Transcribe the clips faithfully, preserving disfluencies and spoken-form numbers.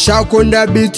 Shark on the beat,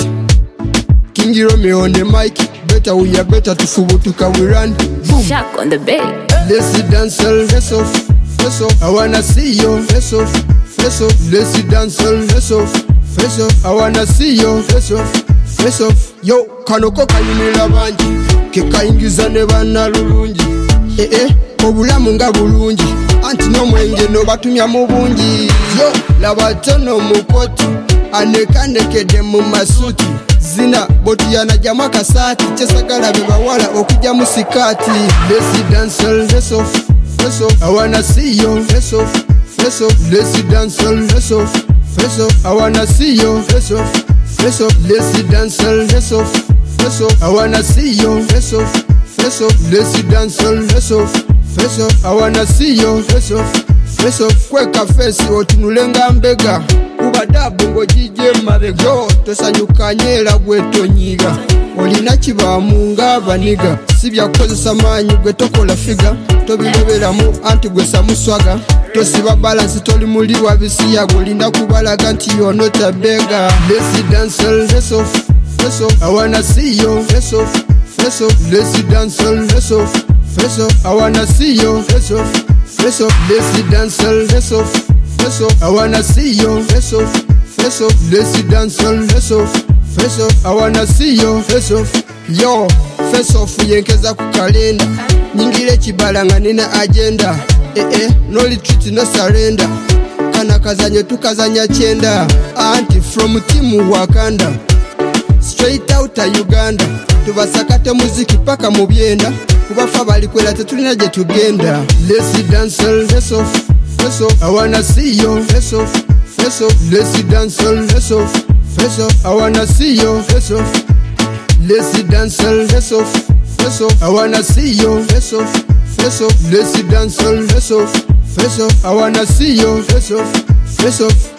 King Romeo on the mic. Better we are better to fubutuka we run. Boom. Shark on the beat. Let's see dance all, face off, face off. I wanna see you, face off, face off. Let's see dance all, face off, face off. I wanna see you, face off, face off. Yo, kanoko kanyumira banji, ke kayingiza ne bana lulungi. Eh eh, obulamu nga bulungi, anti no mwenge no batumya mu bungi. Yo, labatono mukoti, anekanekede mu masuti. Zina boti yanajama kasati, chesagala bebawala okujja mu sikati. Let's see dance all, face off, face off. I wanna see you, face off, face off. Let's see dance all, face off, face off. I wanna see you, face off, face off. Let's see dance all, face off, face off. I wanna see you, face off, face off. Let's see dance all, face off, face off. I wanna see you, face off, face off. Kweka face otunulenga mbega, kubadabu ngojije mabega. Yo, tosanyuka nyera bwetonyiga, olina kibamu nga baniga. Sibya kukozesa maanyi gwe tokola figa, tobileberamu anti gwe samuswaga. Tosiba balance toli muli wabisiya, golinda kubalaga nti you're not a beggar. Let's see dance all, face off, face off. I wanna see you, face off, face off. Let's see dance all, face off, face off. I wanna see you, face off, face off. Let's see dance all, face off, face off. I wanna see you, face off, face off. Let's see dance all, face off, face off. I wanna see you, face off. Yo, face off yenkeza ku kalenda, nyingire kibala nga nina agenda. Eh eh, no retreat no surrender, kana kazanye tukazanya chenda. Anti from team Wakanda, straight out of Uganda. Tubasakate muziki paka mu byenda, kubafa balikwera tetulina gye tugenda. Let's see dance all, face off, face off. I wanna see you, face off, face off. Let's see dance all, face off, face off. I wanna see you, face off. Let's see dance all, face off, face off. I wanna see you, face off, face off. Let's see dance all, face off, face off. I wanna see you, face off, face off.